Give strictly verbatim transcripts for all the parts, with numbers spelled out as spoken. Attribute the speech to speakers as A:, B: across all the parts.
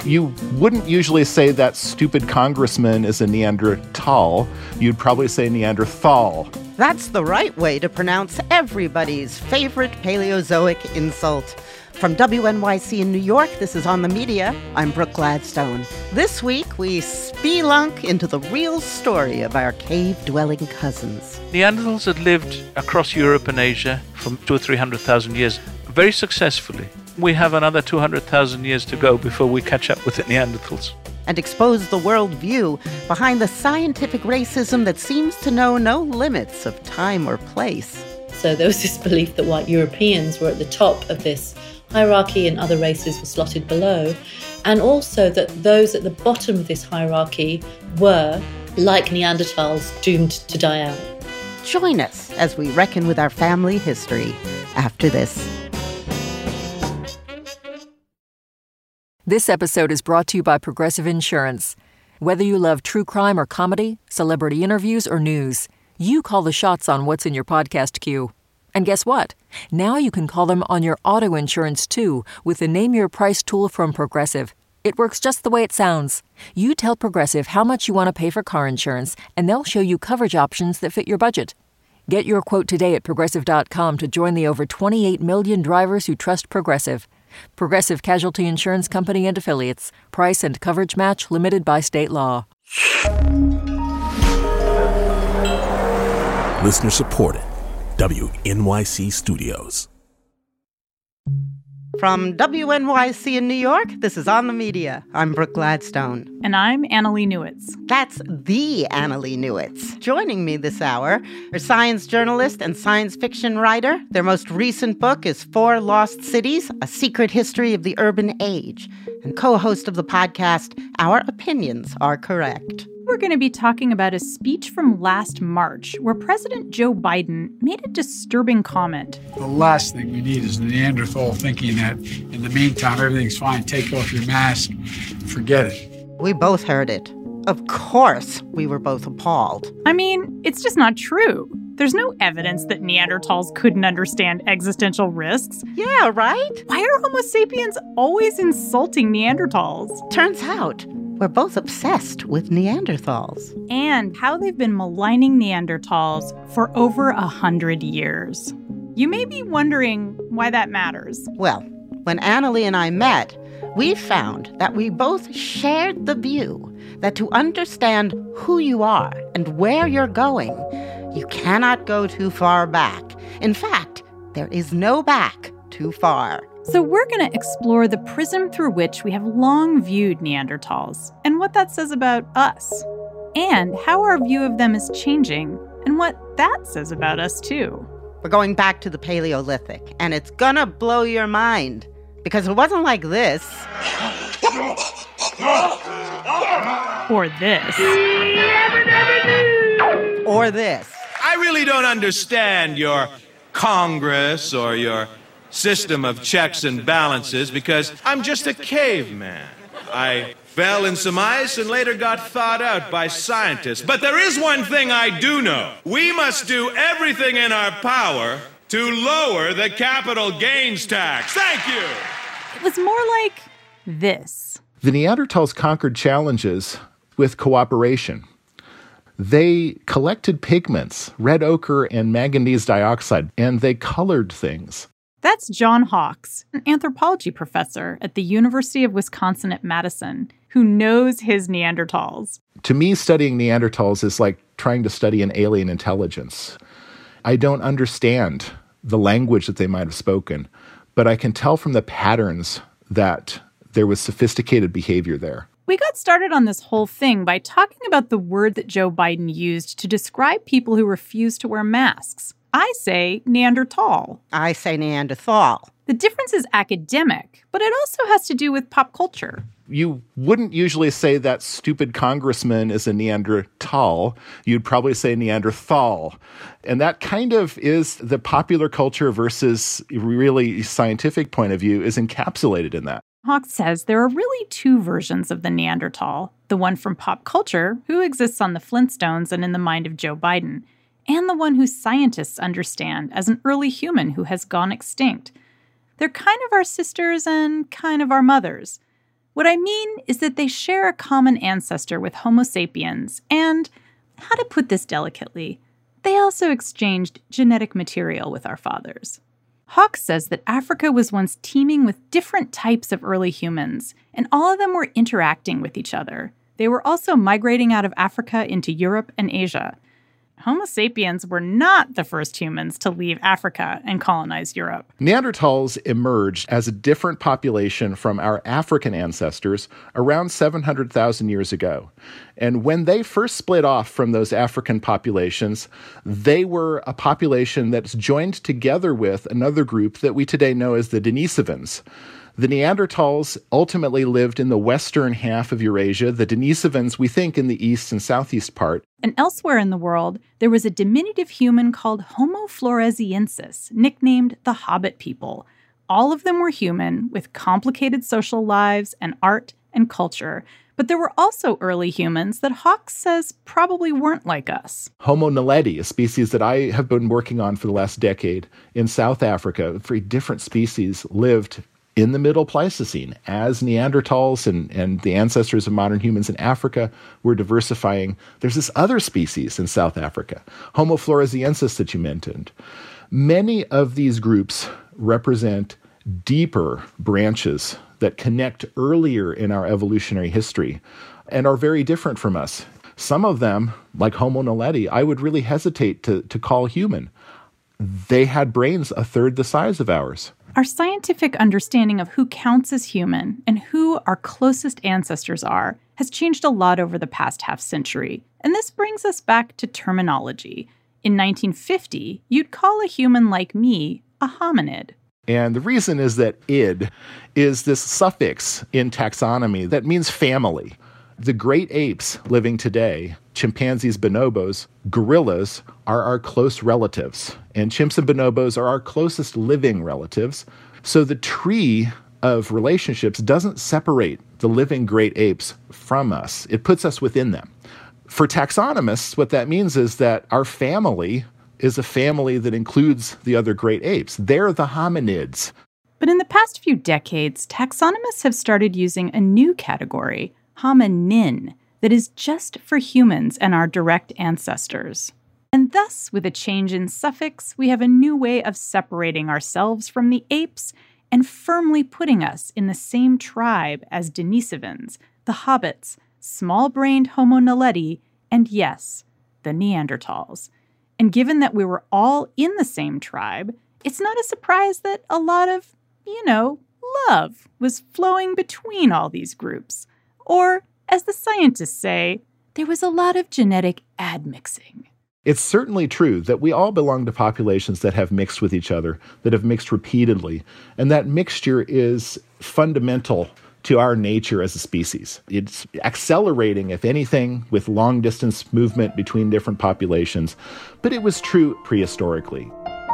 A: You wouldn't usually say that stupid congressman is a Neanderthal. You'd probably say Neanderthal.
B: That's the right way to pronounce everybody's favorite Paleozoic insult. From W N Y C in New York, this is On the Media. I'm Brooke Gladstone. This week, we spelunk into the real story of our cave-dwelling cousins.
C: Neanderthals had lived across Europe and Asia for two or three hundred thousand years, very successfully. We have another two hundred thousand years to go before we catch up with the Neanderthals.
B: And expose the worldview behind the scientific racism that seems to know no limits of time or place.
D: So there was this belief that white Europeans were at the top of this hierarchy and other races were slotted below, and also that those at the bottom of this hierarchy were, like Neanderthals, doomed to die out.
B: Join us as we reckon with our family history after this.
E: This episode is brought to you by Progressive Insurance. Whether you love true crime or comedy, celebrity interviews or news, you call the shots on what's in your podcast queue. And guess what? Now you can call them on your auto insurance too with the Name Your Price tool from Progressive. It works just the way it sounds. You tell Progressive how much you want to pay for car insurance, and they'll show you coverage options that fit your budget. Get your quote today at Progressive dot com to join the over twenty-eight million drivers who trust Progressive. Progressive Casualty Insurance Company and Affiliates. Price and coverage match limited by state law.
F: Listener supported. W N Y C Studios.
B: From W N Y C in New York, this is On the Media. I'm Brooke Gladstone.
G: And I'm Annalee Newitz.
B: That's the Annalee Newitz. Joining me this hour are science journalist and science fiction writer. Their most recent book is Four Lost Cities, A Secret History of the Urban Age, and co-host of the podcast, Our Opinions Are Correct.
G: We're going to be talking about a speech from last March where President Joe Biden made a disturbing comment.
H: The last thing we need is the Neanderthal thinking that in the meantime, everything's fine, take off your mask, forget it.
B: We both heard it. Of course, we were both appalled.
G: I mean, it's just not true. There's no evidence that Neanderthals couldn't understand existential risks.
B: Yeah, right?
G: Why are Homo sapiens always insulting Neanderthals?
B: Turns out, we're both obsessed with Neanderthals.
G: And how they've been maligning Neanderthals for over a hundred years. You may be wondering why that matters.
B: Well, when Annalee and I met, we found that we both shared the view that to understand who you are and where you're going, you cannot go too far back. In fact, there is no back too far.
G: So we're going to explore the prism through which we have long viewed Neanderthals and what that says about us, and how our view of them is changing and what that says about us, too.
B: We're going back to the Paleolithic, and it's gonna blow your mind, because it wasn't like this.
G: Or this.
B: Or this.
I: I really don't understand your Congress or your system of checks and balances because I'm just a caveman. I fell in some ice and later got thawed out by scientists. But there is one thing I do know. We must do everything in our power to lower the capital gains tax. Thank you.
G: It was more like this.
A: The Neanderthals conquered challenges with cooperation. They collected pigments, red ochre and manganese dioxide, and they colored things.
G: That's John Hawks, an anthropology professor at the University of Wisconsin at Madison, who knows his Neanderthals.
A: To me, studying Neanderthals is like trying to study an alien intelligence. I don't understand the language that they might have spoken, but I can tell from the patterns that there was sophisticated behavior there.
G: We got started on this whole thing by talking about the word that Joe Biden used to describe people who refuse to wear masks. I say Neanderthal.
B: I say Neanderthal.
G: The difference is academic, but it also has to do with pop culture.
A: You wouldn't usually say that stupid congressman is a Neanderthal. You'd probably say Neanderthal. And that kind of is the popular culture versus really scientific point of view is encapsulated in that.
G: Hawks says there are really two versions of the Neanderthal, the one from pop culture, who exists on the Flintstones and in the mind of Joe Biden, and the one who scientists understand as an early human who has gone extinct. They're kind of our sisters and kind of our mothers. What I mean is that they share a common ancestor with Homo sapiens, and, how to put this delicately, they also exchanged genetic material with our fathers. Hawkes says that Africa was once teeming with different types of early humans, and all of them were interacting with each other. They were also migrating out of Africa into Europe and Asia. Homo sapiens were not the first humans to leave Africa and colonize Europe.
A: Neanderthals emerged as a different population from our African ancestors around seven hundred thousand years ago. And when they first split off from those African populations, they were a population that's joined together with another group that we today know as the Denisovans. The Neanderthals ultimately lived in the western half of Eurasia, the Denisovans, we think, in the east and southeast part.
G: And elsewhere in the world, there was a diminutive human called Homo floresiensis, nicknamed the Hobbit people. All of them were human, with complicated social lives and art and culture. But there were also early humans that Hawkes says probably weren't like us.
A: Homo naledi, a species that I have been working on for the last decade in South Africa, a very different species, lived in the Middle Pleistocene, as Neanderthals and, and the ancestors of modern humans in Africa were diversifying. There's this other species in South Africa, Homo floresiensis that you mentioned. Many of these groups represent deeper branches that connect earlier in our evolutionary history and are very different from us. Some of them, like Homo naledi, I would really hesitate to, to call human. They had brains a third the size of ours.
G: Our scientific understanding of who counts as human and who our closest ancestors are has changed a lot over the past half century. And this brings us back to terminology. In nineteen fifty, you'd call a human like me a hominid.
A: And the reason is that id is this suffix in taxonomy that means family. The great apes living today, chimpanzees, bonobos, gorillas, are our close relatives. And chimps and bonobos are our closest living relatives. So the tree of relationships doesn't separate the living great apes from us. It puts us within them. For taxonomists, what that means is that our family is a family that includes the other great apes. They're the hominids.
G: But in the past few decades, taxonomists have started using a new category, hominin, that is just for humans and our direct ancestors. And thus, with a change in suffix, we have a new way of separating ourselves from the apes and firmly putting us in the same tribe as Denisovans, the hobbits, small-brained Homo naledi, and yes, the Neanderthals. And given that we were all in the same tribe, it's not a surprise that a lot of, you know, love was flowing between all these groups. Or, as the scientists say, there was a lot of genetic admixing.
A: It's certainly true that we all belong to populations that have mixed with each other, that have mixed repeatedly, and that mixture is fundamental to our nature as a species. It's accelerating, if anything, with long-distance movement between different populations, but it was true prehistorically.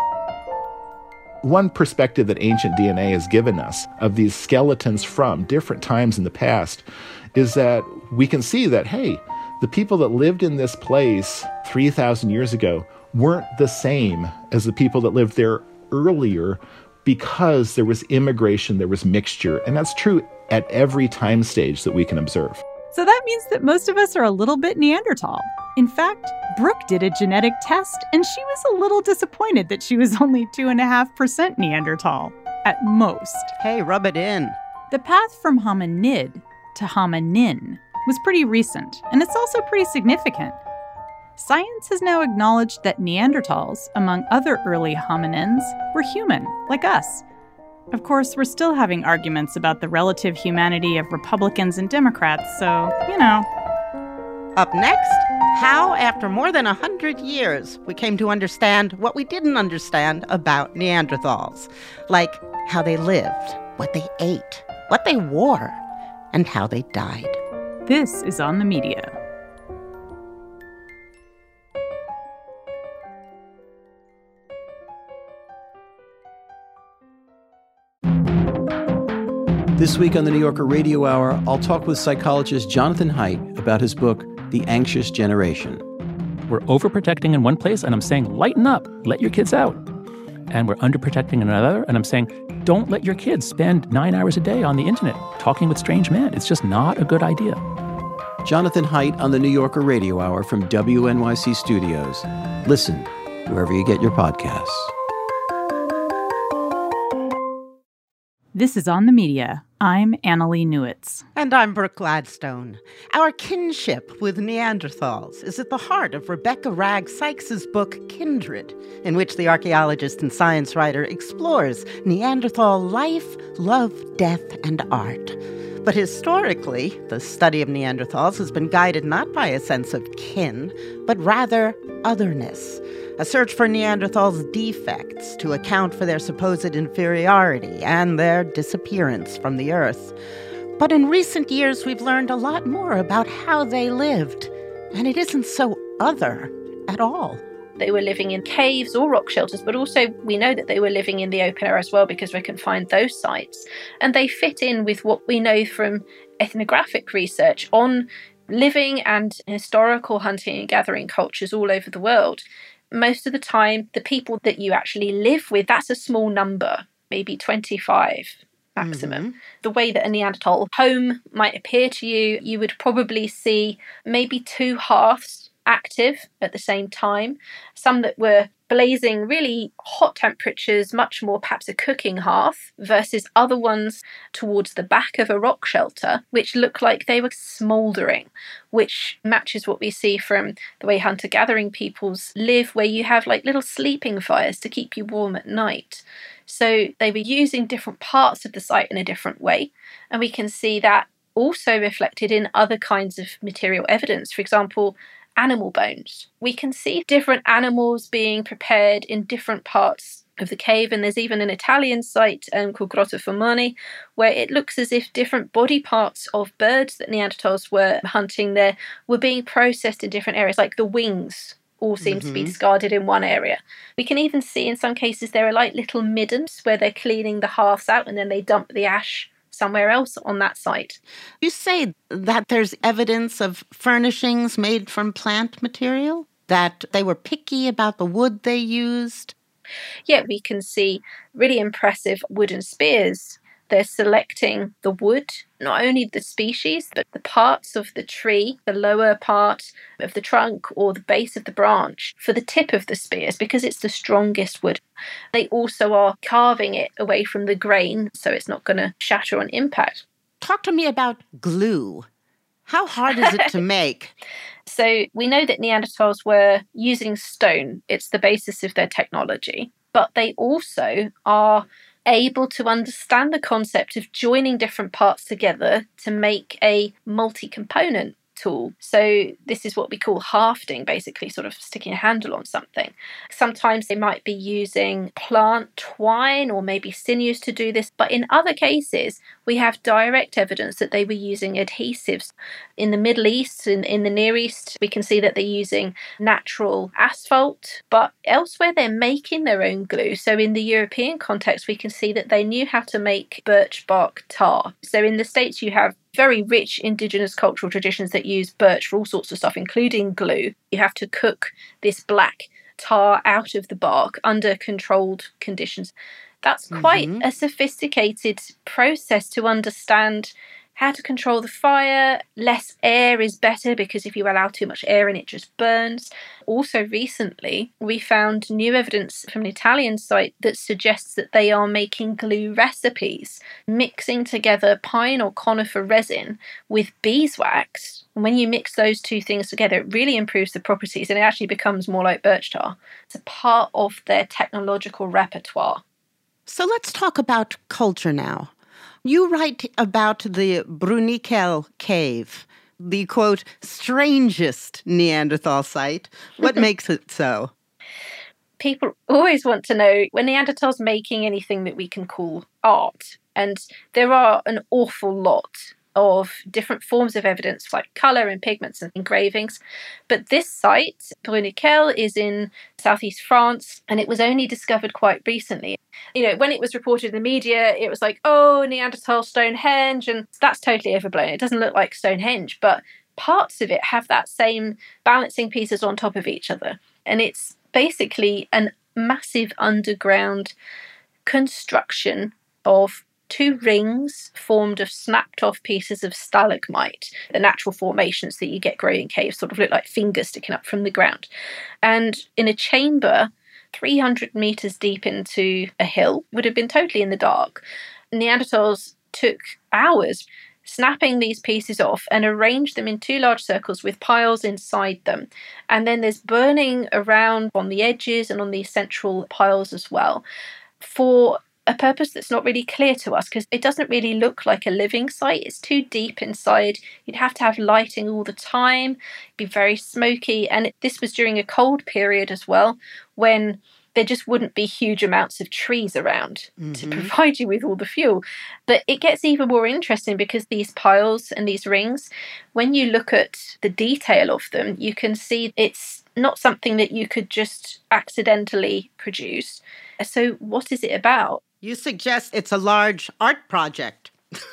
A: One perspective that ancient D N A has given us of these skeletons from different times in the past is that we can see that, hey, the people that lived in this place three thousand years ago weren't the same as the people that lived there earlier because there was immigration, there was mixture. And that's true at every time stage that we can observe.
G: So that means that most of us are a little bit Neanderthal. In fact, Brooke did a genetic test, and she was a little disappointed that she was only two point five percent Neanderthal, at most.
B: Hey, rub it in.
G: The path from hominid to hominin was pretty recent, and it's also pretty significant. Science has now acknowledged that Neanderthals, among other early hominins, were human, like us. Of course, we're still having arguments about the relative humanity of Republicans and Democrats, so, you know.
B: Up next, how, after more than a hundred years, we came to understand what we didn't understand about Neanderthals, like how they lived, what they ate, what they wore, and how they died.
G: This is On the Media.
J: This week on the New Yorker Radio Hour, I'll talk with psychologist Jonathan Haidt about his book, The Anxious Generation.
K: We're overprotecting in one place, and I'm saying, lighten up, let your kids out. and we're underprotecting another. And I'm saying, don't let your kids spend nine hours a day on the internet talking with strange men. It's just not a good idea.
J: Jonathan Haidt on the New Yorker Radio Hour from W N Y C Studios. Listen wherever you get your podcasts.
G: This is On the Media. I'm Annalee Newitz.
B: And I'm Brooke Gladstone. Our kinship with Neanderthals is at the heart of Rebecca Ragg Sykes' book, Kindred, in which the archaeologist and science writer explores Neanderthal life, love, death, and art. But historically, the study of Neanderthals has been guided not by a sense of kin, but rather otherness. A search for Neanderthals' defects to account for their supposed inferiority and their disappearance from the earth. But in recent years, we've learned a lot more about how they lived, and it isn't so other at all.
L: They were living in caves or rock shelters, but also we know that they were living in the open air as well because we can find those sites. And they fit in with what we know from ethnographic research on living and historical hunting and gathering cultures all over the world. Most of the time, the people that you actually live with, that's a small number, maybe twenty-five maximum. Mm-hmm. The way that a Neanderthal home might appear to you, you would probably see maybe two hearths active at the same time, some that were blazing really hot temperatures, much more perhaps a cooking hearth, versus other ones towards the back of a rock shelter, which look like they were smouldering, which matches what we see from the way hunter-gathering peoples live, where you have like little sleeping fires to keep you warm at night. So they were using different parts of the site in a different way, and we can see that also reflected in other kinds of material evidence. For example, animal bones. We can see different animals being prepared in different parts of the cave, and there's even an Italian site um, called Grotta Formani where it looks as if different body parts of birds that Neanderthals were hunting there were being processed in different areas, like the wings all seem mm-hmm. to be discarded in one area. We can even see in some cases there are like little middens where they're cleaning the hearths out and then they dump the ash somewhere else on that site.
B: You say that there's evidence of furnishings made from plant material? That they were picky about the wood they used?
L: Yeah, we can see really impressive wooden spears. They're selecting the wood, not only the species, but the parts of the tree, the lower part of the trunk or the base of the branch for the tip of the spears because it's the strongest wood. They also are carving it away from the grain so it's not going to shatter on impact.
B: Talk to me about glue. How hard is it to make?
L: So we know that Neanderthals were using stone. It's the basis of their technology. But they also are able to understand the concept of joining different parts together to make a multi-component tool. So this is what we call hafting, basically sort of sticking a handle on something. Sometimes they might be using plant twine or maybe sinews to do this, but in other cases we have direct evidence that they were using adhesives. In the Middle East, in, in the Near East, we can see that they're using natural asphalt, but elsewhere they're making their own glue. So in the European context, we can see that they knew how to make birch bark tar. So in the States, you have very rich indigenous cultural traditions that use birch for all sorts of stuff, including glue. You have to cook this black tar out of the bark under controlled conditions. That's quite mm-hmm. a sophisticated process to understand how to control the fire. Less air is better because if you allow too much air in, it just burns. Also recently, we found new evidence from an Italian site that suggests that they are making glue recipes, mixing together pine or conifer resin with beeswax. And when you mix those two things together, it really improves the properties and it actually becomes more like birch tar. It's a part of their technological repertoire.
B: So let's talk about culture now. You write about the Bruniquel Cave, the, quote, strangest Neanderthal site. What makes it so?
L: People always want to know when Neanderthals making anything that we can call art. And there are an awful lot of different forms of evidence like colour and pigments and engravings. But this site, Bruniquel, is in southeast France and it was only discovered quite recently. You know, when it was reported in the media, it was like, oh, Neanderthal Stonehenge, and that's totally overblown. It doesn't look like Stonehenge, but parts of it have that same balancing pieces on top of each other. And it's basically an massive underground construction of two rings formed of snapped off pieces of stalagmite. The natural formations that you get growing in caves sort of look like fingers sticking up from the ground. And in a chamber three hundred meters deep into a hill, would have been totally in the dark. Neanderthals took hours snapping these pieces off and arranged them in two large circles with piles inside them. And then there's burning around on the edges and on the central piles as well, for a purpose that's not really clear to us, because it doesn't really look like a living site. It's too deep inside. You'd have to have lighting all the time, be very smoky. And this was during a cold period as well, when there just wouldn't be huge amounts of trees around mm-hmm. to provide you with all the fuel. But it gets even more interesting because these piles and these rings, when you look at the detail of them, you can see it's not something that you could just accidentally produce. So what is it about?
B: You suggest it's a large art project.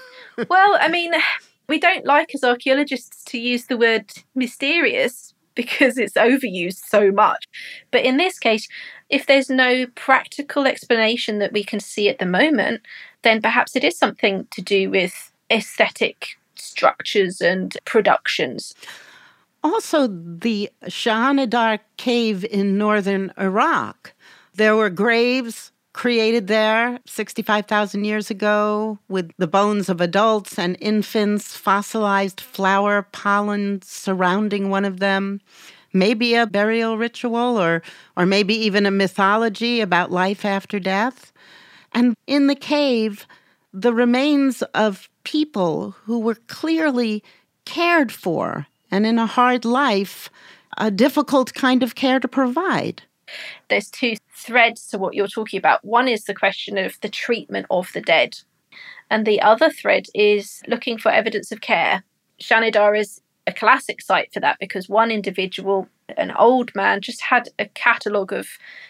L: Well, I mean, we don't like as archaeologists to use the word mysterious because it's overused so much. But in this case, if there's no practical explanation that we can see at the moment, then perhaps it is something to do with aesthetic structures and productions.
B: Also, the Shahnadar cave in northern Iraq. There were graves created there sixty-five thousand years ago with the bones of adults and infants, fossilized flower pollen surrounding one of them. Maybe a burial ritual or, or maybe even a mythology about life after death. And in the cave, the remains of people who were clearly cared for and in a hard life, a difficult kind of care to provide.
L: There's two threads to what you're talking about. One is the question of the treatment of the dead. And the other thread is looking for evidence of care. Shahnadar is a classic site for that because one individual, an old man, just had a catalogue of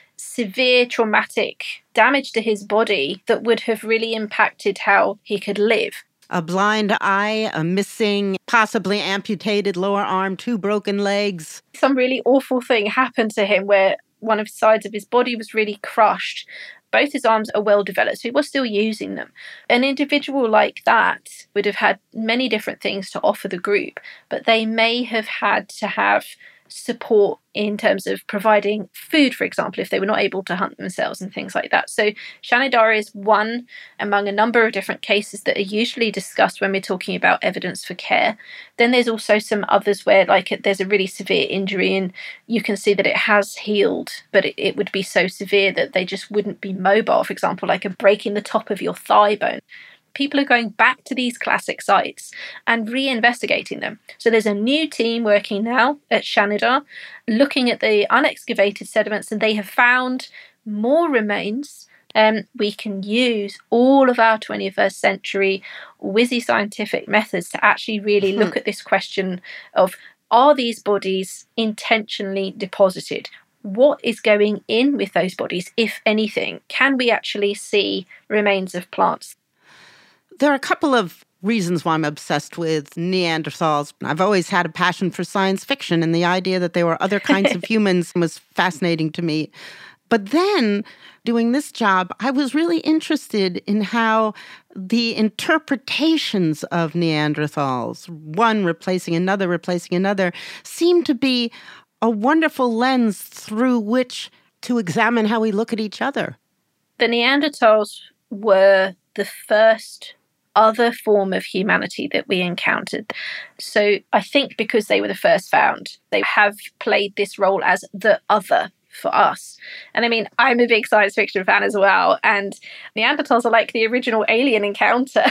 L: severe traumatic damage to his body that would have really impacted how he could live.
B: A blind eye, a missing, possibly amputated lower arm, two broken legs.
L: Some really awful thing happened to him where one of the sides of his body was really crushed. Both his arms are well developed, so he was still using them. An individual like that would have had many different things to offer the group, but they may have had to have support in terms of providing food, for example, if they were not able to hunt themselves and things like that. So Shahnadar is one among a number of different cases that are usually discussed when we're talking about evidence for care. Then there's also some others where like there's a really severe injury and you can see that it has healed, but it, it would be so severe that they just wouldn't be mobile, for example, like a break in the top of your thigh bone. People are going back to these classic sites and re-investigating them. So there's a new team working now at Shahnadar looking at the unexcavated sediments, and they have found more remains. Um, we can use all of our twenty-first century whizzy scientific methods to actually really look at this question of, are these bodies intentionally deposited? What is going in with those bodies, if anything? Can we actually see remains of plants?
B: There are a couple of reasons why I'm obsessed with Neanderthals. I've always had a passion for science fiction, and the idea that there were other kinds of humans was fascinating to me. But then, doing this job, I was really interested in how the interpretations of Neanderthals, one replacing another, replacing another, seem to be a wonderful lens through which to examine how we look at each other.
L: The Neanderthals were the first other form of humanity that we encountered. So I think because they were the first found, they have played this role as the other for us. And I mean, I'm a big science fiction fan as well, and Neanderthals are like the original alien encounter.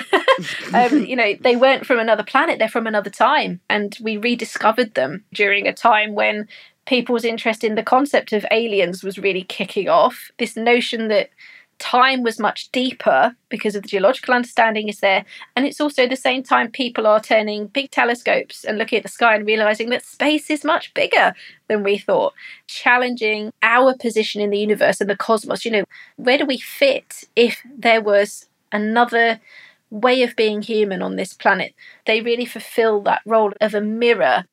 L: um, you know, they weren't from another planet, they're from another time, and we rediscovered them during a time when people's interest in the concept of aliens was really kicking off. This notion that time was much deeper because of the geological understanding is there. And it's also the same time people are turning big telescopes and looking at the sky and realizing that space is much bigger than we thought, challenging our position in the universe and the cosmos. You know, where do we fit if there was another way of being human on this planet? They really fulfill that role of a mirror.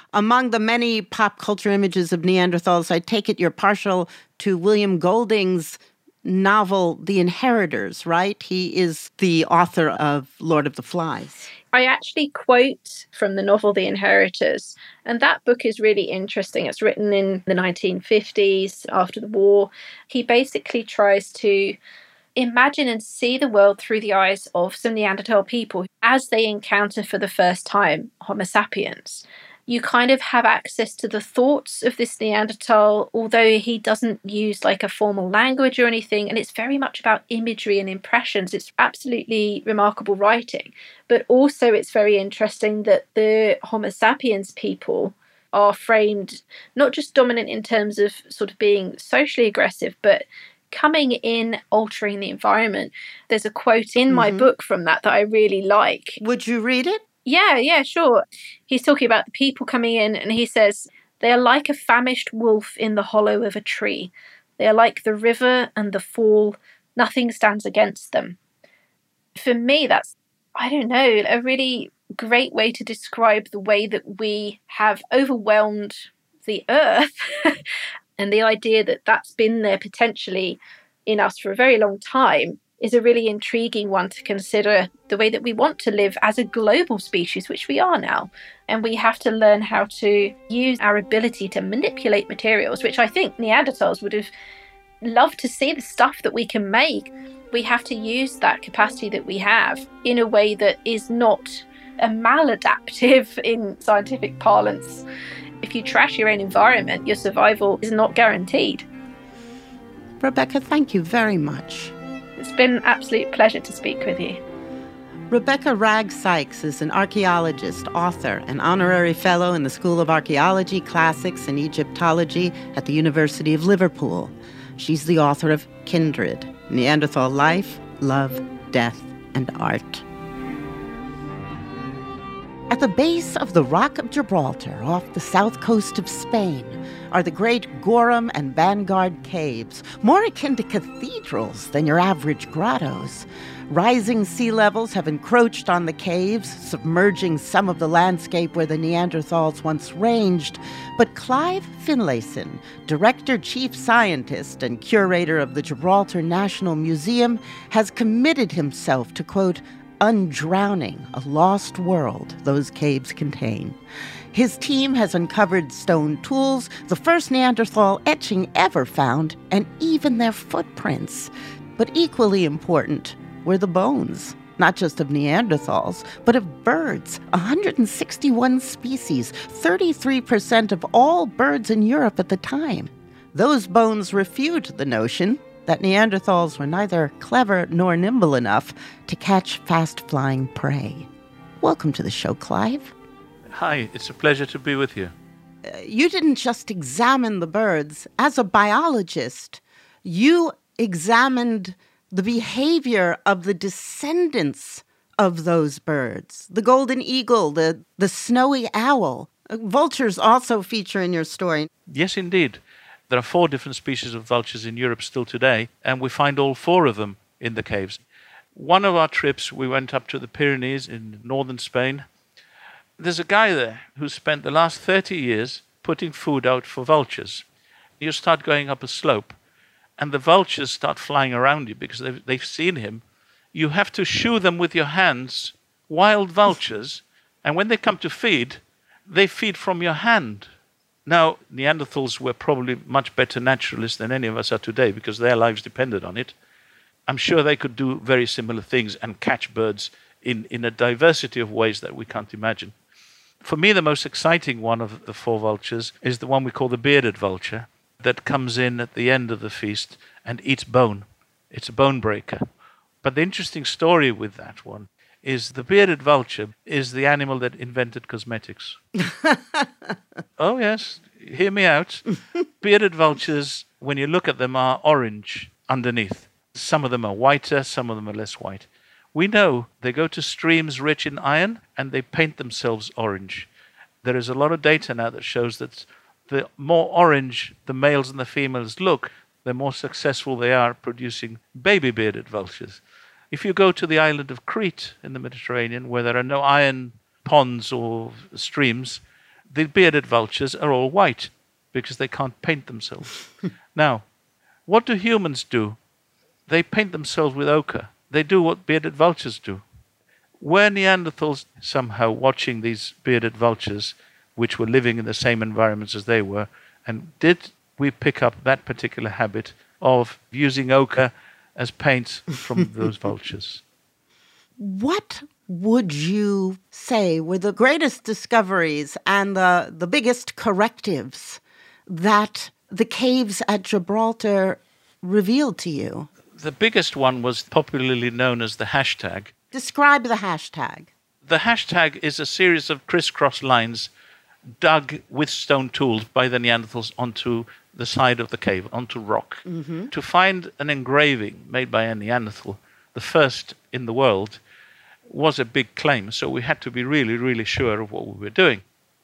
B: Among the many pop culture images of Neanderthals, I take it you're partial to William Golding's novel, The Inheritors, right? He is the author of Lord of the Flies.
L: I actually quote from the novel The Inheritors, and that book is really interesting. It's written in the nineteen fifties, after the war. He basically tries to imagine and see the world through the eyes of some Neanderthal people as they encounter for the first time Homo sapiens. You kind of have access to the thoughts of this Neanderthal, although he doesn't use like a formal language or anything, and it's very much about imagery and impressions. It's absolutely remarkable writing, but also it's very interesting that the Homo sapiens people are framed not just dominant in terms of sort of being socially aggressive, but coming in, altering the environment. There's a quote in my mm-hmm. book from that that I really like.
B: Would you read it?
L: Yeah, yeah, sure. He's talking about the people coming in, and he says, "They are like a famished wolf in the hollow of a tree. They are like the river and the fall. Nothing stands against them." For me, that's, I don't know, a really great way to describe the way that we have overwhelmed the earth and the idea that that's been there potentially in us for a very long time is a really intriguing one to consider, the way that we want to live as a global species, which we are now. And we have to learn how to use our ability to manipulate materials, which I think Neanderthals would have loved to see the stuff that we can make. We have to use that capacity that we have in a way that is not a maladaptive in scientific parlance. If you trash your own environment, your survival is not guaranteed.
B: Rebecca, thank you very much.
L: It's been an absolute pleasure to speak with you.
B: Rebecca Wragg-Sykes is an archaeologist, author, and honorary fellow in the School of Archaeology, Classics, and Egyptology at the University of Liverpool. She's the author of Kindred, Neanderthal Life, Love, Death, and Art. At the base of the Rock of Gibraltar, off the south coast of Spain, are the great Gorum and Vanguard caves, more akin to cathedrals than your average grottos. Rising sea levels have encroached on the caves, submerging some of the landscape where the Neanderthals once ranged. But Clive Finlayson, director, chief scientist, and curator of the Gibraltar National Museum, has committed himself to, quote, undrowning a lost world those caves contain. His team has uncovered stone tools, the first Neanderthal etching ever found, and even their footprints. But equally important were the bones, not just of Neanderthals, but of birds, one hundred sixty-one species, thirty-three percent of all birds in Europe at the time. Those bones refute the notion that Neanderthals were neither clever nor nimble enough to catch fast-flying prey. Welcome to the show, Clive.
C: Hi, it's a pleasure to be with you.
B: Uh, you didn't just examine the birds. As a biologist, you examined the behavior of the descendants of those birds. The golden eagle, the, the snowy owl. Uh, vultures also feature in your story.
C: Yes, indeed. There are four different species of vultures in Europe still today, and we find all four of them in the caves. One of our trips, we went up to the Pyrenees in northern Spain. There's a guy there who spent the last thirty years putting food out for vultures. You start going up a slope, and the vultures start flying around you because they've, they've seen him. You have to shoo them with your hands, wild vultures, and when they come to feed, they feed from your hand. Now, Neanderthals were probably much better naturalists than any of us are today because their lives depended on it. I'm sure they could do very similar things and catch birds in, in a diversity of ways that we can't imagine. For me, the most exciting one of the four vultures is the one we call the bearded vulture that comes in at the end of the feast and eats bone. It's a bone breaker. But the interesting story with that one is the bearded vulture is the animal that invented cosmetics. Oh, yes. Hear me out. Bearded vultures, when you look at them, are orange underneath. Some of them are whiter, some of them are less white. We know they go to streams rich in iron and they paint themselves orange. There is a lot of data now that shows that the more orange the males and the females look, the more successful they are producing baby bearded vultures. If you go to the island of Crete in the Mediterranean, where there are no iron ponds or streams, the bearded vultures are all white because they can't paint themselves. Now, what do humans do? They paint themselves with ochre. They do what bearded vultures do. Were Neanderthals somehow watching these bearded vultures, which were living in the same environments as they were, and did we pick up that particular habit of using ochre as paint from those vultures?
B: What would you say were the greatest discoveries and the, the biggest correctives that the caves at Gibraltar revealed to you?
C: The biggest one was popularly known as the hashtag.
B: Describe the hashtag.
C: The hashtag is a series of crisscross lines dug with stone tools by the Neanderthals onto the side of the cave, onto rock.
B: Mm-hmm.
C: To find an engraving made by a Neanderthal, the first in the world, was a big claim. So we had to be really, really sure of what we were doing.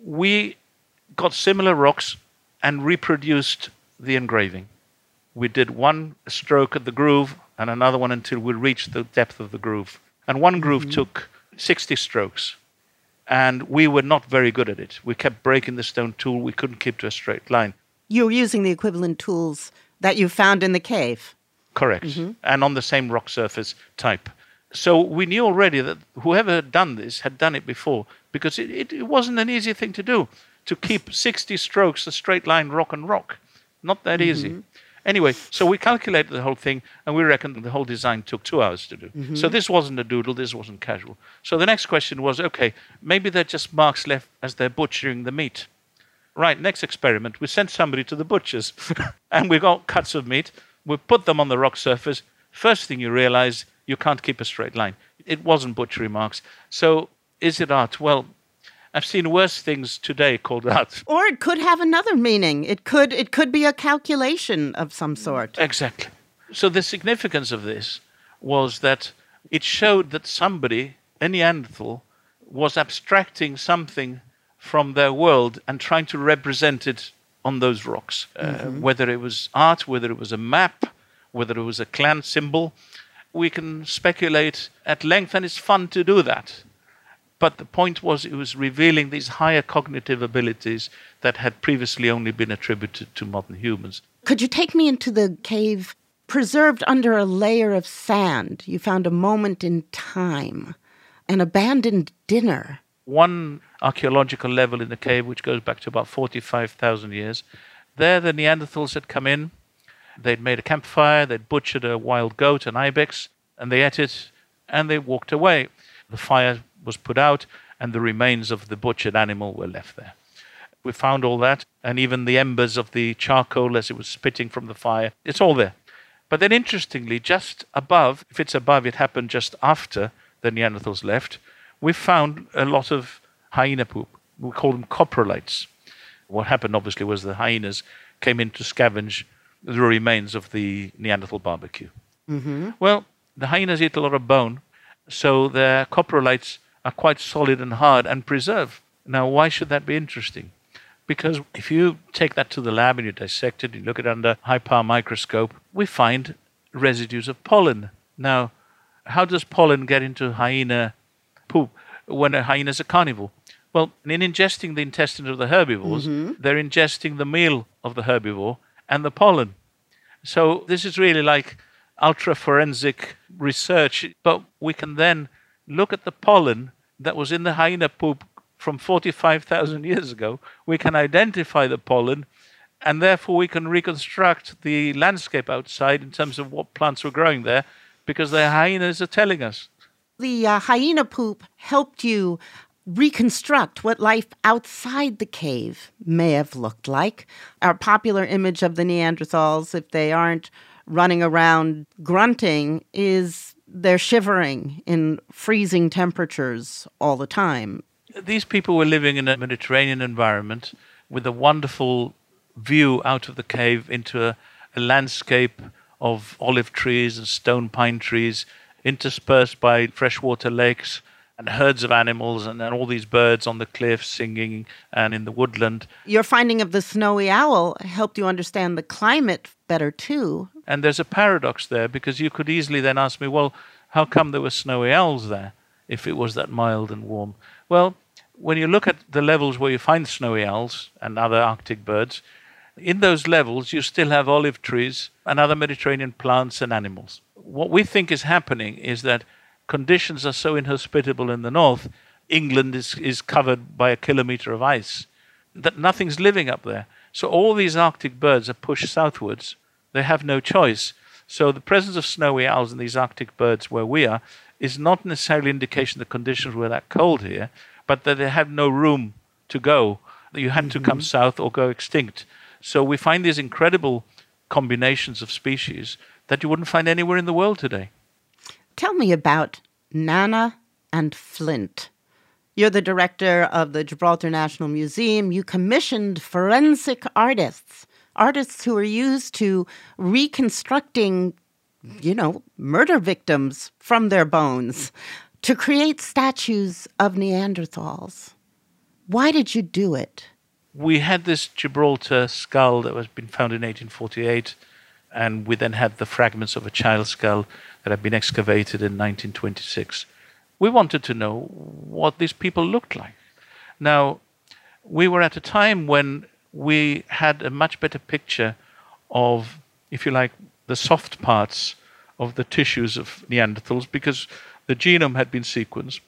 C: We got similar rocks and reproduced the engraving. We did one stroke at the groove and another one until we reached the depth of the groove. And one groove mm-hmm. took sixty strokes. And we were not very good at it. We kept breaking the stone tool. We couldn't keep to a straight line.
B: You were using the equivalent tools that you found in the cave.
C: Correct. Mm-hmm. And on the same rock surface type. So we knew already that whoever had done this had done it before, because it, it, it wasn't an easy thing to do, to keep sixty strokes a straight line rock and rock. Not that mm-hmm. easy. Anyway, so we calculated the whole thing, and we reckoned the whole design took two hours to do. Mm-hmm. So this wasn't a doodle, this wasn't casual. So the next question was, okay, maybe they're just marks left as they're butchering the meat. Right, next experiment, we sent somebody to the butchers, and we got cuts of meat, we put them on the rock surface. First thing you realize, you can't keep a straight line. It wasn't butchery marks. So is it art? Well, I've seen worse things today called art.
B: Or it could have another meaning. It could it could be a calculation of some sort.
C: Exactly. So the significance of this was that it showed that somebody, a Neanderthal, was abstracting something from their world and trying to represent it on those rocks. Mm-hmm. Uh, whether it was art, whether it was a map, whether it was a clan symbol, we can speculate at length, and it's fun to do that. But the point was it was revealing these higher cognitive abilities that had previously only been attributed to modern humans.
B: Could you take me into the cave preserved under a layer of sand? You found a moment in time, an abandoned dinner.
C: One archaeological level in the cave, which goes back to about forty-five thousand years. There the Neanderthals had come in. They'd made a campfire, they'd butchered a wild goat, an ibex, and they ate it, and they walked away. The fire was put out, and the remains of the butchered animal were left there. We found all that, and even the embers of the charcoal as it was spitting from the fire. It's all there. But then interestingly, just above, if it's above, it happened just after the Neanderthals left, we found a lot of hyena poop. We call them coprolites. What happened, obviously, was the hyenas came in to scavenge the remains of the Neanderthal barbecue.
B: Mm-hmm.
C: Well, the hyenas eat a lot of bone, so their coprolites are quite solid and hard and preserved. Now, why should that be interesting? Because if you take that to the lab and you dissect it, you look at it under high-power microscope, we find residues of pollen. Now, how does pollen get into hyena poop when a hyena is a carnivore? Well, in ingesting the intestines of the herbivores, mm-hmm. they're ingesting the meal of the herbivore and the pollen. So this is really like ultra-forensic research, but we can then look at the pollen that was in the hyena poop from forty-five thousand years ago. We can identify the pollen, and therefore we can reconstruct the landscape outside in terms of what plants were growing there, because the hyenas are telling us.
B: The uh, hyena poop helped you reconstruct what life outside the cave may have looked like. Our popular image of the Neanderthals, if they aren't running around grunting, is they're shivering in freezing temperatures all the time.
C: These people were living in a Mediterranean environment with a wonderful view out of the cave into a, a landscape of olive trees and stone pine trees, interspersed by freshwater lakes and herds of animals and, and all these birds on the cliffs singing and in the woodland.
B: Your finding of the snowy owl helped you understand the climate better too.
C: And there's a paradox there, because you could easily then ask me, well, how come there were snowy owls there if it was that mild and warm? Well, when you look at the levels where you find snowy owls and other Arctic birds, in those levels you still have olive trees and other Mediterranean plants and animals. What we think is happening is that conditions are so inhospitable in the north, England is, is covered by a kilometer of ice, that nothing's living up there. So all these Arctic birds are pushed southwards. They have no choice. So the presence of snowy owls and these Arctic birds where we are is not necessarily indication the conditions were that cold here, but that they had no room to go. You had mm-hmm. to come south or go extinct. So we find these incredible combinations of species that you wouldn't find anywhere in the world today.
B: Tell me about Nana and Flint. You're the director of the Gibraltar National Museum. You commissioned forensic artists, artists who are used to reconstructing, you know, murder victims from their bones, to create statues of Neanderthals. Why did you do it?
C: We had this Gibraltar skull that was been found in eighteen forty-eight, and we then had the fragments of a child's skull that had been excavated in nineteen twenty-six. We wanted to know what these people looked like. Now, we were at a time when we had a much better picture of, if you like, the soft parts of the tissues of Neanderthals because the genome had been sequenced.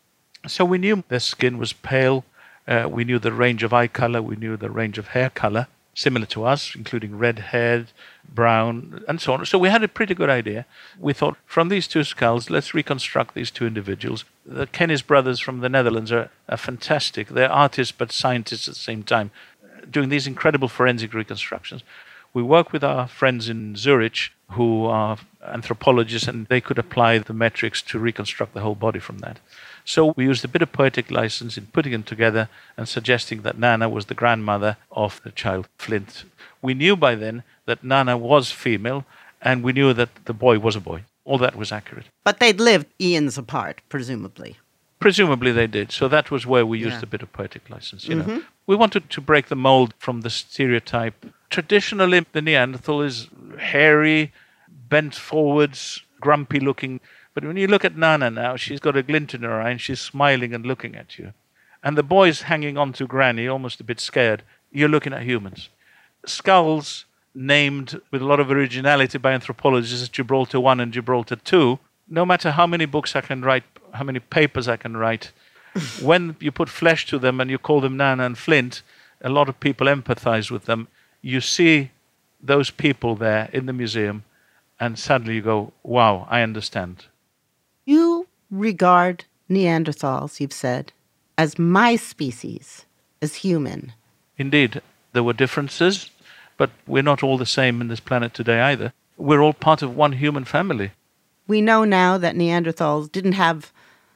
C: So we knew their skin was pale, uh, we knew the range of eye color, we knew the range of hair color, similar to us, including red-haired, brown, and so on. So we had a pretty good idea. We thought, from these two skulls, let's reconstruct these two individuals. The Kennis brothers from the Netherlands are, are fantastic. They're artists but scientists at the same time, doing these incredible forensic reconstructions. We work with our friends in Zurich, who are anthropologists, and they could apply the metrics to reconstruct the whole body from that. So we used a bit of poetic license in putting them together and suggesting that Nana was the grandmother of the child Flint. We knew by then that Nana was female, and we knew that the boy was a boy. All that was accurate.
B: But they'd lived eons apart, presumably.
C: Presumably they did. So that was where we used yeah. a bit of poetic license. You mm-hmm. know, we wanted to break the mold from the stereotype. Traditionally, the Neanderthal is hairy, bent forwards, grumpy-looking. But when you look at Nana now, she's got a glint in her eye and she's smiling and looking at you. And the boy's hanging on to Granny, almost a bit scared. You're looking at humans. Skulls named with a lot of originality by anthropologists as Gibraltar one and Gibraltar two. No matter how many books I can write, how many papers I can write, when you put flesh to them and you call them Nana and Flint, a lot of people empathize with them. You see those people there in the museum and suddenly you go, wow, I understand.
B: You regard Neanderthals, you've said, as my species, as human.
C: Indeed, there were differences, but we're not all the same in this planet today either. We're all part of one human family.
B: We know now that Neanderthals didn't have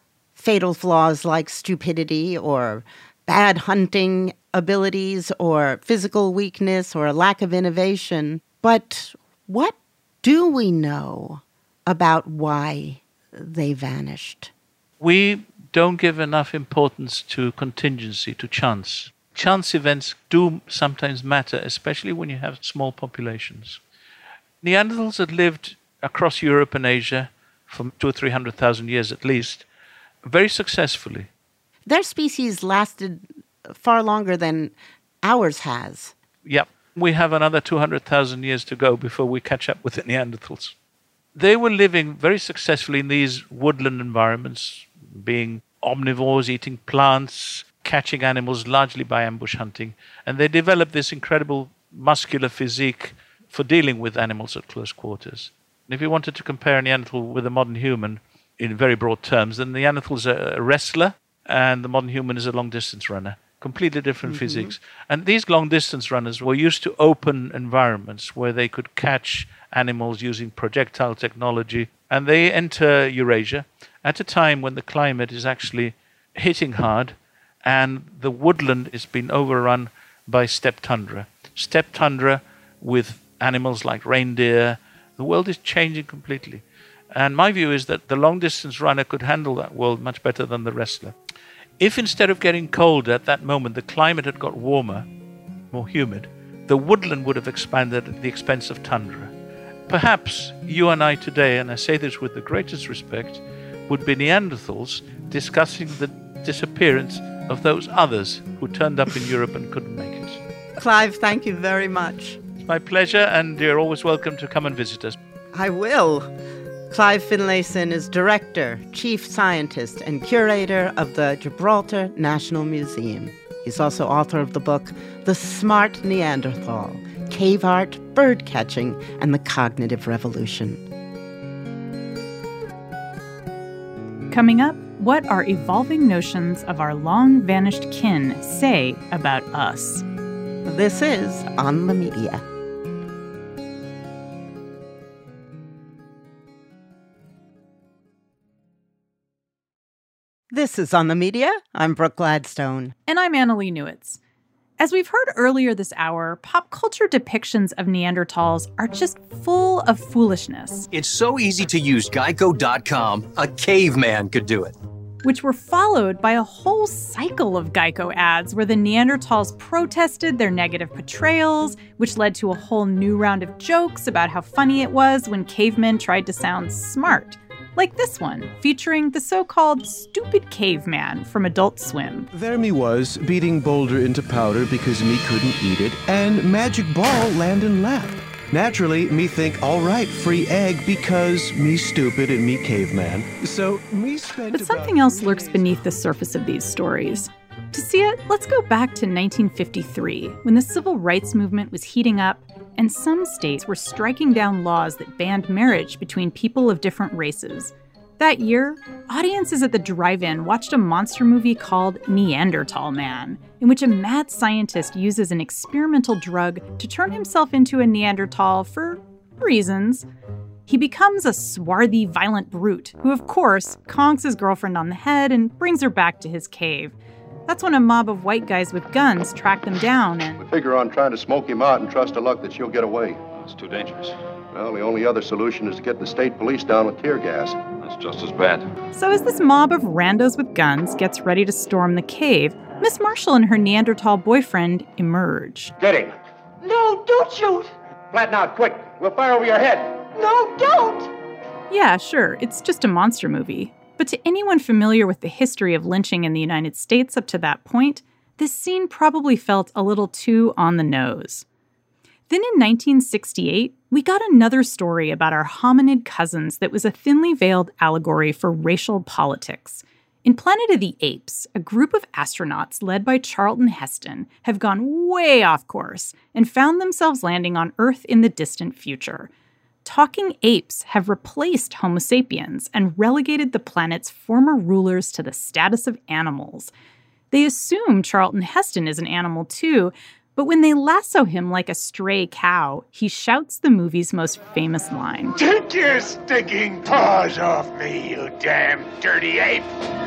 B: fatal flaws like stupidity or bad hunting abilities or physical weakness or a lack of innovation. But what do we know about why they vanished?
C: We don't give enough importance to contingency, to chance. Chance events do sometimes matter, especially when you have small populations. Neanderthals had lived across Europe and Asia for two or three hundred thousand years at least, very successfully.
B: Their species lasted far longer than ours has.
C: Yep. We have another two hundred thousand years to go before we catch up with the Neanderthals. They were living very successfully in these woodland environments, being omnivores, eating plants, catching animals largely by ambush hunting. And they developed this incredible muscular physique for dealing with animals at close quarters. And if you wanted to compare a Neanderthal with a modern human in very broad terms, then the Neanderthal is a wrestler and the modern human is a long-distance runner. Completely different mm-hmm. physiques. And these long-distance runners were used to open environments where they could catch animals using projectile technology. And they enter Eurasia at a time when the climate is actually hitting hard and the woodland is being overrun by steppe tundra. Steppe tundra with animals like reindeer. The world is changing completely. And my view is that the long-distance runner could handle that world much better than the wrestler. If instead of getting colder at that moment, the climate had got warmer, more humid, the woodland would have expanded at the expense of tundra. Perhaps you and I today, and I say this with the greatest respect, would be Neanderthals discussing the disappearance of those others who turned up in Europe and couldn't make it.
B: Clive, thank you very much.
C: It's my pleasure, and you're always welcome to come and visit us.
B: I will. Clive Finlayson is director, chief scientist, and curator of the Gibraltar National Museum. He's also author of the book, The Smart Neanderthal, Cave Art, Bird Catching, and the Cognitive Revolution.
G: Coming up, what our evolving notions of our long-vanished kin say about us.
B: This is On the Media. This is On the Media. I'm Brooke Gladstone.
G: And I'm Annalee Newitz. As we've heard earlier this hour, pop culture depictions of Neanderthals are just full of foolishness.
M: It's so easy to use Geico dot com, a caveman could do it.
G: Which were followed by a whole cycle of Geico ads where the Neanderthals protested their negative portrayals, which led to a whole new round of jokes about how funny it was when cavemen tried to sound smart. Like this one, featuring the so-called stupid caveman from Adult Swim.
N: There me was, beating boulder into powder because me couldn't eat it, and magic ball land in lap. Naturally, me think, all right, free egg, because me stupid and me caveman. So me spent
G: But something else lurks beneath the surface of these stories. To see it, let's go back to nineteen fifty-three, when the civil rights movement was heating up, and some states were striking down laws that banned marriage between people of different races. That year, audiences at the drive-in watched a monster movie called Neanderthal Man, in which a mad scientist uses an experimental drug to turn himself into a Neanderthal for reasons. He becomes a swarthy, violent brute who, of course, conks his girlfriend on the head and brings her back to his cave. That's when a mob of white guys with guns track them down and...
O: We figure on trying to smoke him out and trust to luck that she'll get away.
P: It's too dangerous.
O: Well, the only other solution is to get the state police down with tear gas.
P: That's just as bad.
G: So as this mob of randos with guns gets ready to storm the cave, Miss Marshall and her Neanderthal boyfriend emerge.
Q: Get him.
R: No, don't shoot.
Q: Flatten out, quick. We'll fire over your head.
R: No, don't.
G: Yeah, sure, it's just a monster movie. But to anyone familiar with the history of lynching in the United States up to that point, this scene probably felt a little too on the nose. Then in nineteen sixty-eight, we got another story about our hominid cousins that was a thinly veiled allegory for racial politics. In Planet of the Apes, a group of astronauts led by Charlton Heston have gone way off course and found themselves landing on Earth in the distant future. Talking apes have replaced Homo sapiens and relegated the planet's former rulers to the status of animals. They assume Charlton Heston is an animal too, but when they lasso him like a stray cow, he shouts the movie's most famous line.
R: Take your stinking paws off me, you damn dirty ape!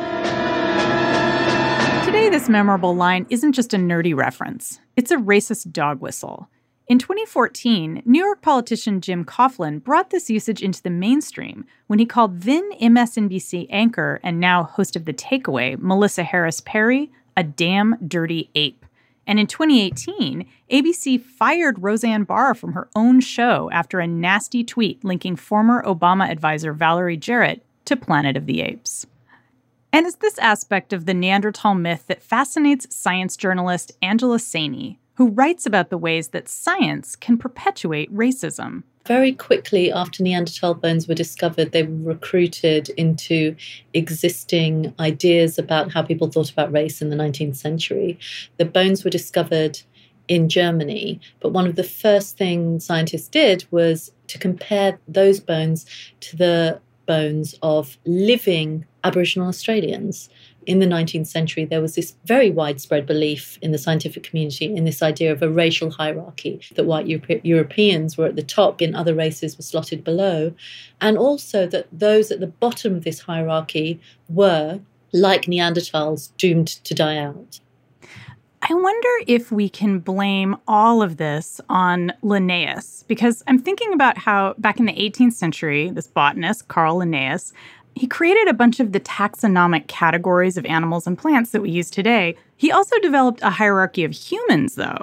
G: Today, this memorable line isn't just a nerdy reference. It's a racist dog whistle. In twenty fourteen, New York politician Jim Coughlin brought this usage into the mainstream when he called then M S N B C anchor and now host of The Takeaway, Melissa Harris Perry, a damn dirty ape. And in twenty eighteen, A B C fired Roseanne Barr from her own show after a nasty tweet linking former Obama advisor Valerie Jarrett to Planet of the Apes. And it's this aspect of the Neanderthal myth that fascinates science journalist Angela Saini, who writes about the ways that science can perpetuate racism.
D: Very quickly after Neanderthal bones were discovered, they were recruited into existing ideas about how people thought about race in the nineteenth century. The bones were discovered in Germany, but one of the first things scientists did was to compare those bones to the bones of living Aboriginal Australians. In the nineteenth century, there was this very widespread belief in the scientific community in this idea of a racial hierarchy, that white Europe- Europeans were at the top and other races were slotted below, and also that those at the bottom of this hierarchy were, like Neanderthals, doomed to die out.
G: I wonder if we can blame all of this on Linnaeus, because I'm thinking about how back in the eighteenth century, this botanist, Carl Linnaeus, he created a bunch of the taxonomic categories of animals and plants that we use today. He also developed a hierarchy of humans, though,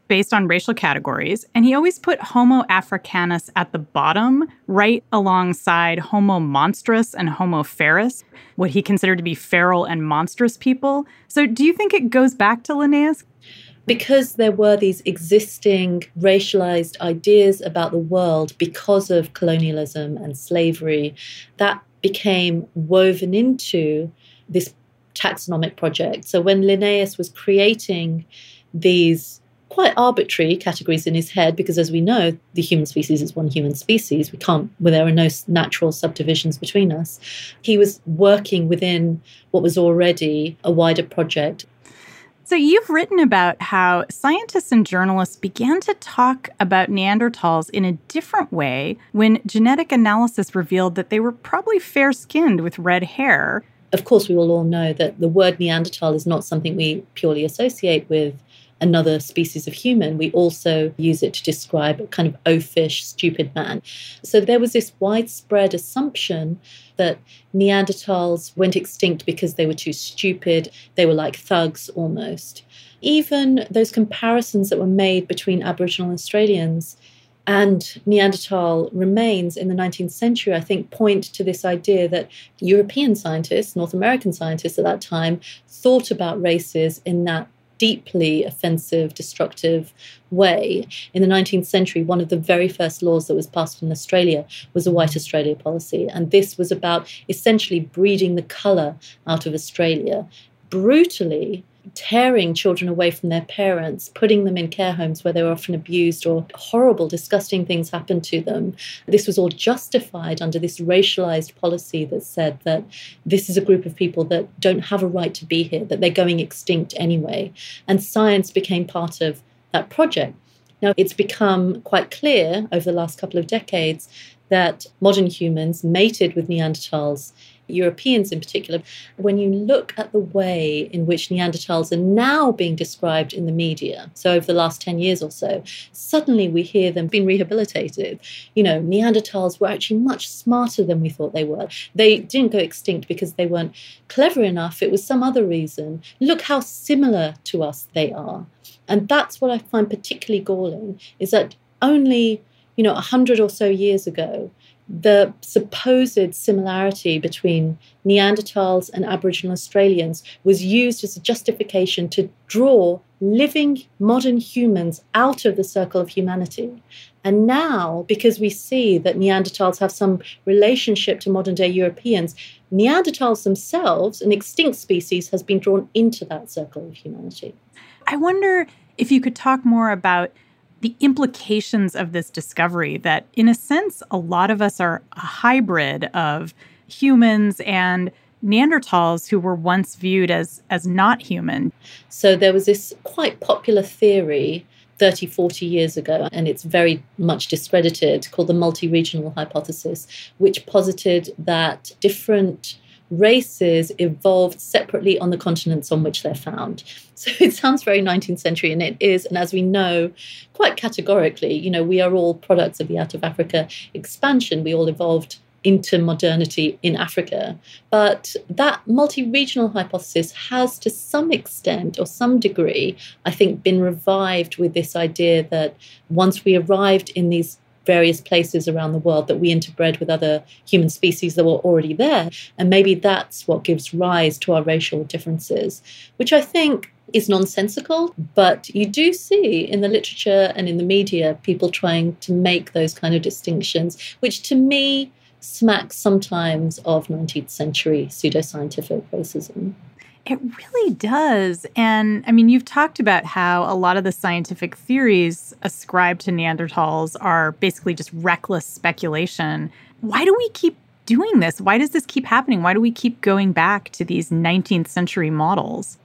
G: based on racial categories, and he always put Homo africanus at the bottom, right alongside Homo monstrous and Homo ferus, what he considered to be feral and monstrous people. So do you think it goes back to Linnaeus?
D: Because there were these existing racialized ideas about the world because of colonialism and slavery, that became woven into this taxonomic project. So when Linnaeus was creating these quite arbitrary categories in his head, because as we know, the human species is one human species. We can't, well, there are no natural subdivisions between us. He was working within what was already a wider project.
G: So you've written about how scientists and journalists began to talk about Neanderthals in a different way when genetic analysis revealed that they were probably fair-skinned with red hair.
D: Of course, we will all know that the word Neanderthal is not something we purely associate with another species of human. We also use it to describe a kind of oafish, stupid man. So there was this widespread assumption that Neanderthals went extinct because they were too stupid. They were like thugs almost. Even those comparisons that were made between Aboriginal Australians and Neanderthal remains in the nineteenth century, I think, point to this idea that European scientists, North American scientists at that time, thought about races in that deeply offensive, destructive way. In the nineteenth century, one of the very first laws that was passed in Australia was a White Australia policy. And this was about essentially breeding the colour out of Australia, brutally tearing children away from their parents, putting them in care homes where they were often abused or horrible, disgusting things happened to them. This was all justified under this racialized policy that said that this is a group of people that don't have a right to be here, that they're going extinct anyway. And science became part of that project. Now, it's become quite clear over the last couple of decades that modern humans mated with Neanderthals, Europeans in particular. When you look at the way in which Neanderthals are now being described in the media, so over the last ten years or so, suddenly we hear them being rehabilitated. You know, Neanderthals were actually much smarter than we thought they were. They didn't go extinct because they weren't clever enough. It was some other reason. Look how similar to us they are. And that's what I find particularly galling, is that only, you know, a hundred or so years ago, the supposed similarity between Neanderthals and Aboriginal Australians was used as a justification to draw living modern humans out of the circle of humanity. And now, because we see that Neanderthals have some relationship to modern-day Europeans, Neanderthals themselves, an extinct species, has been drawn into that circle of humanity.
G: I wonder if you could talk more about the implications of this discovery that, in a sense, a lot of us are a hybrid of humans and Neanderthals who were once viewed as, as not human.
D: So there was this quite popular theory thirty, forty years ago, and it's very much discredited, called the multi-regional hypothesis, which posited that different races evolved separately on the continents on which they're found. So it sounds very nineteenth century, and it is. And as we know, quite categorically, you know, we are all products of the out of Africa expansion. We all evolved into modernity in Africa. But that multi-regional hypothesis has, to some extent or some degree, I think, been revived with this idea that once we arrived in these various places around the world, that we interbred with other human species that were already there. And maybe that's what gives rise to our racial differences, which I think is nonsensical. But you do see in the literature and in the media people trying to make those kind of distinctions, which to me smacks sometimes of nineteenth century pseudoscientific racism.
G: It really does. And I mean, you've talked about how a lot of the scientific theories ascribed to Neanderthals are basically just reckless speculation. Why do we keep doing this? Why does this keep happening? Why do we keep going back to these nineteenth century models?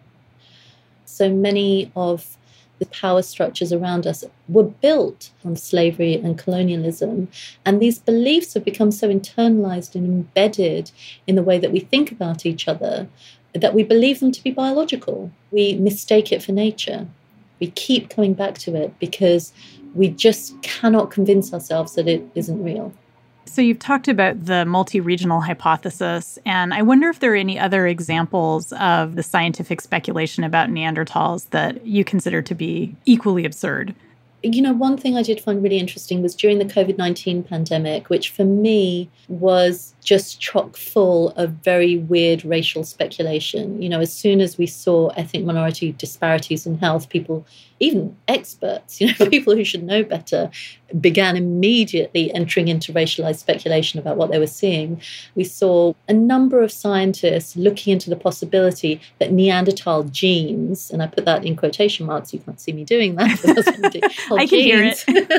D: So many of the power structures around us were built on slavery and colonialism. And these beliefs have become so internalized and embedded in the way that we think about each other that we believe them to be biological. We mistake it for nature. We keep coming back to it because we just cannot convince ourselves that it isn't real.
G: So you've talked about the multi-regional hypothesis, and I wonder if there are any other examples of the scientific speculation about Neanderthals that you consider to be equally absurd.
D: You know, one thing I did find really interesting was during the COVID nineteen pandemic, which for me was just chock full of very weird racial speculation. You know, as soon as we saw ethnic minority disparities in health, people, even experts, you know, people who should know better, began immediately entering into racialized speculation about what they were seeing. We saw a number of scientists looking into the possibility that Neanderthal genes, and I put that in quotation marks, you can't see me doing that, but that's what I'm doing.
G: I can hear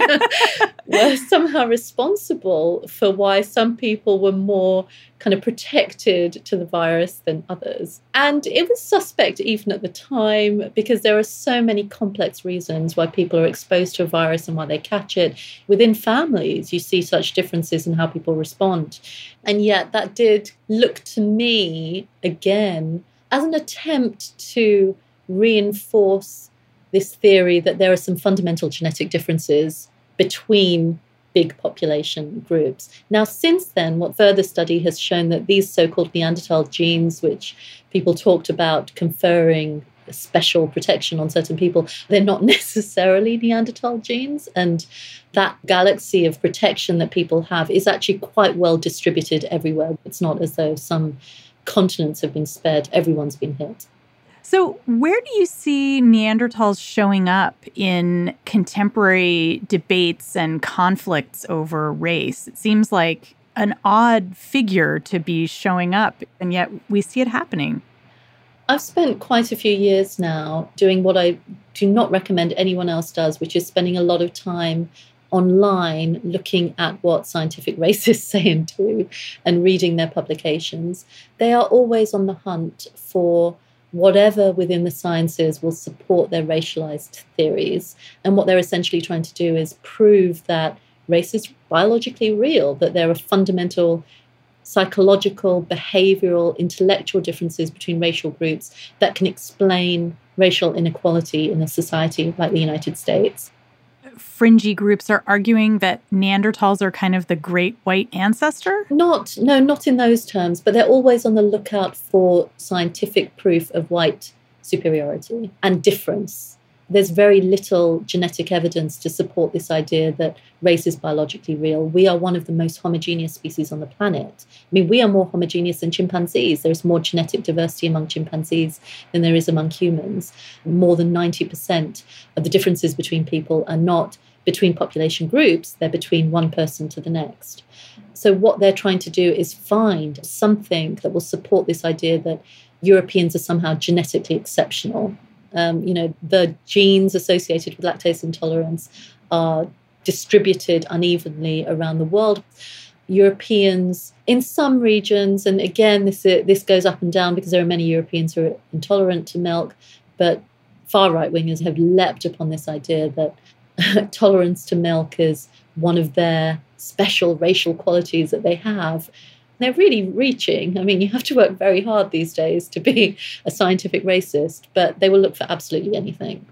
G: it.
D: were somehow responsible for why some people were more kind of protected to the virus than others. And it was suspect even at the time because there are so many complex reasons why people are exposed to a virus and why they catch it. Within families, you see such differences in how people respond. And yet that did look to me, again, as an attempt to reinforce this theory that there are some fundamental genetic differences between big population groups. Now, since then, what further study has shown that these so-called Neanderthal genes, which people talked about conferring special protection on certain people, they're not necessarily Neanderthal genes. And that galaxy of protection that people have is actually quite well distributed everywhere. It's not as though some continents have been spared. Everyone's been hit.
G: So where do you see Neanderthals showing up in contemporary debates and conflicts over race? It seems like an odd figure to be showing up, and yet we see it happening.
D: I've spent quite a few years now doing what I do not recommend anyone else does, which is spending a lot of time online looking at what scientific racists say and do and reading their publications. They are always on the hunt for whatever within the sciences will support their racialized theories. And what they're essentially trying to do is prove that race is biologically real, that there are fundamental psychological, behavioral, intellectual differences between racial groups that can explain racial inequality in a society like the United States.
G: Fringy groups are arguing that Neanderthals are kind of the great white ancestor?
D: Not, no, not in those terms, but they're always on the lookout for scientific proof of white superiority and difference. There's very little genetic evidence to support this idea that race is biologically real. We are one of the most homogeneous species on the planet. I mean, we are more homogeneous than chimpanzees. There's more genetic diversity among chimpanzees than there is among humans. More than ninety percent of the differences between people are not between population groups, they're between one person to the next. So what they're trying to do is find something that will support this idea that Europeans are somehow genetically exceptional. Um, you know, the genes associated with lactose intolerance are distributed unevenly around the world. Europeans in some regions, and again, this uh, this goes up and down because there are many Europeans who are intolerant to milk, but far right-wingers have leapt upon this idea that tolerance to milk is one of their special racial qualities that they have. They're really reaching. I mean, you have to work very hard these days to be a scientific racist, but they will look for absolutely anything.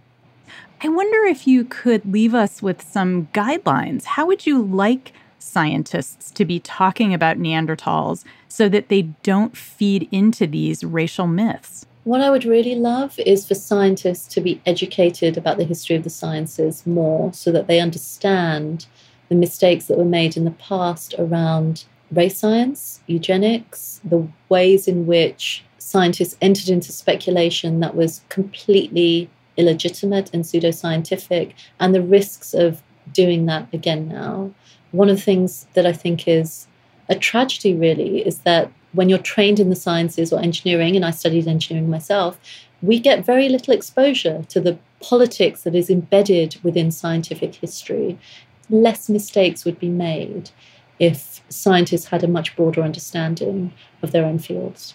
G: I wonder if you could leave us with some guidelines. How would you like scientists to be talking about Neanderthals so that they don't feed into these racial myths?
D: What I would really love is for scientists to be educated about the history of the sciences more so that they understand the mistakes that were made in the past around race science, eugenics, the ways in which scientists entered into speculation that was completely illegitimate and pseudoscientific, and the risks of doing that again now. One of the things that I think is a tragedy, really, is that when you're trained in the sciences or engineering, and I studied engineering myself, we get very little exposure to the politics that is embedded within scientific history. Less mistakes would be made if scientists had a much broader understanding of their own fields.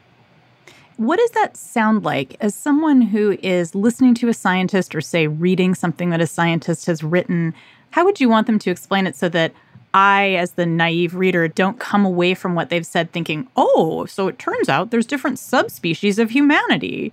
G: What does that sound like as someone who is listening to a scientist or, say, reading something that a scientist has written? How would you want them to explain it so that I, as the naive reader, don't come away from what they've said thinking, oh, so it turns out there's different subspecies of humanity?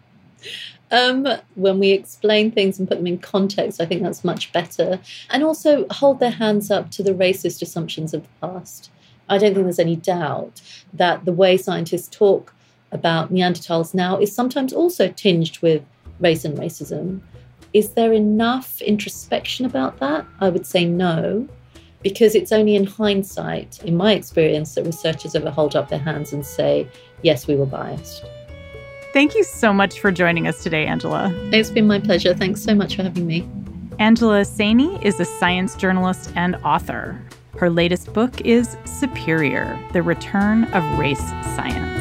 D: Um, when we explain things and put them in context, I think that's much better. And also hold their hands up to the racist assumptions of the past. I don't think there's any doubt that the way scientists talk about Neanderthals now is sometimes also tinged with race and racism. Is there enough introspection about that? I would say no, because it's only in hindsight, in my experience, that researchers ever hold up their hands and say, yes, we were biased.
G: Thank you so much for joining us today, Angela.
D: It's been my pleasure. Thanks so much for having me.
G: Angela Saini is a science journalist and author. Her latest book is Superior: The Return of Race Science.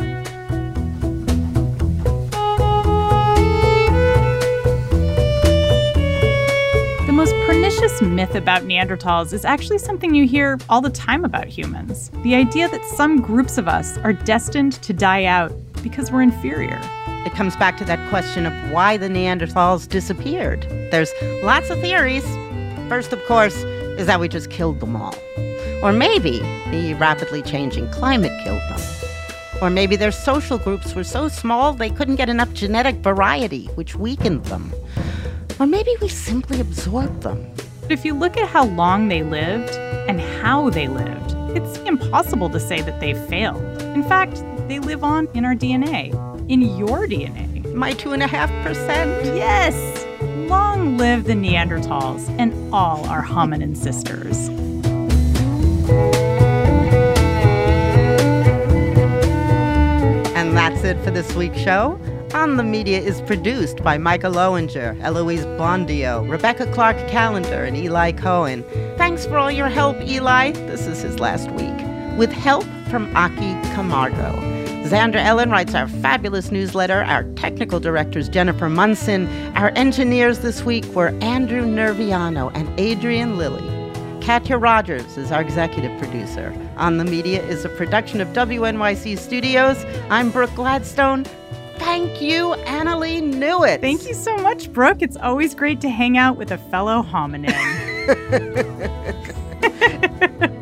G: The most pernicious myth about Neanderthals is actually something you hear all the time about humans. The idea that some groups of us are destined to die out because we're inferior.
B: It comes back to that question of why the Neanderthals disappeared. There's lots of theories. First, of course, is that we just killed them all. Or maybe the rapidly changing climate killed them. Or maybe their social groups were so small they couldn't get enough genetic variety, which weakened them. Or maybe we simply absorbed them.
G: But if you look at how long they lived and how they lived, it's impossible to say that they failed. In fact, they live on in our D N A, in your D N A.
B: My two and a half percent.
G: Yes! Long live the Neanderthals and all our hominin sisters.
B: And that's it for this week's show. On the Media is produced by Micah Lowinger, Eloise Blondio, Rebecca Clark Callender, and Eli Cohen. Thanks for all your help, Eli. This is his last week. With help from Aki Camargo. Xander Ellen writes our fabulous newsletter. Our technical director is Jennifer Munson. Our engineers this week were Andrew Nerviano and Adrian Lilly. Katya Rogers is our executive producer. On the Media is a production of W N Y C Studios. I'm Brooke Gladstone. Thank you, Annalee Newitz.
G: Thank you so much, Brooke. It's always great to hang out with a fellow hominin.